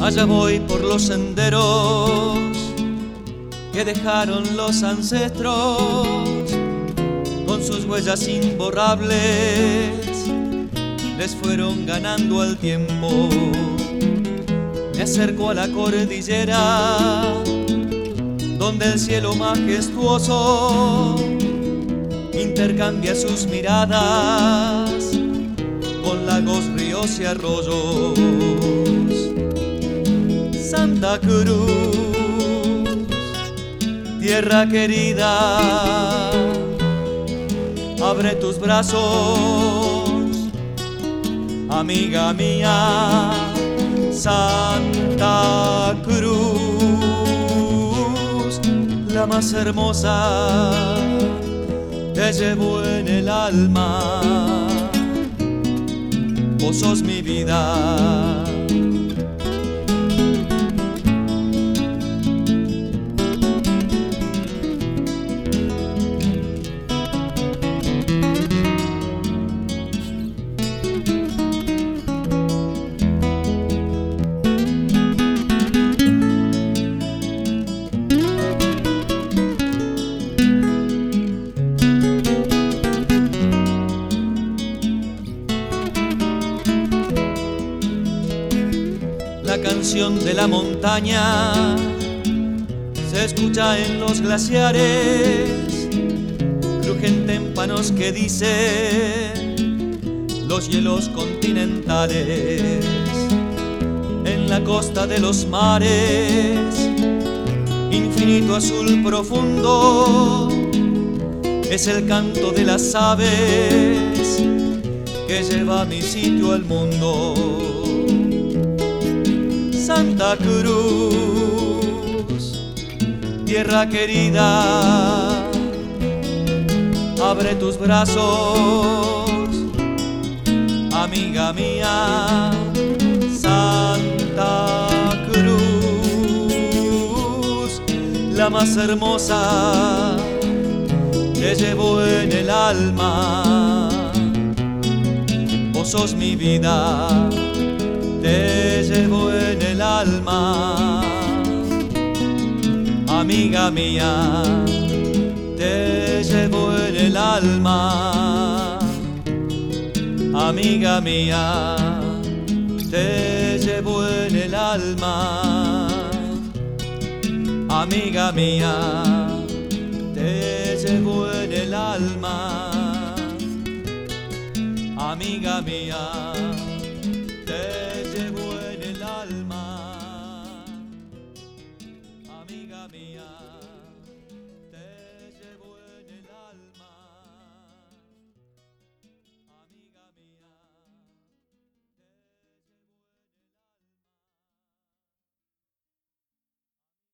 Allá voy por los senderos que dejaron los ancestros, con sus huellas imborrables les fueron ganando al tiempo. Me acerco a la cordillera donde el cielo majestuoso intercambia sus miradas con lagos, ríos y arroyos. Santa Cruz, tierra querida, abre tus brazos, amiga mía. Santa Cruz, la más hermosa, te llevo en el alma, vos sos mi vida. La canción de la montaña se escucha en los glaciares, crujen témpanos que dicen los hielos continentales. En la costa de los mares, infinito azul profundo, es el canto de las aves que lleva a mi sitio al mundo. Santa Cruz, tierra querida, abre tus brazos, amiga mía. Santa Cruz, la más hermosa, te llevo en el alma, vos sos mi vida. Te llevo en el alma, amiga mía. Te llevo en el alma, amiga mía. Te llevo en el alma, amiga mía. Te llevo en el alma, amiga mía.